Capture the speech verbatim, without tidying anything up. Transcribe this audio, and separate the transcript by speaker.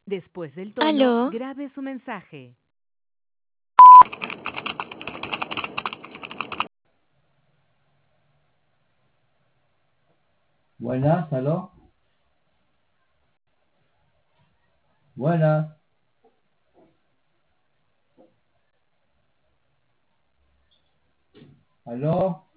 Speaker 1: Después del tono,
Speaker 2: ¿Aló?
Speaker 1: grabe su mensaje.
Speaker 3: Buenas, aló. Buenas. Aló.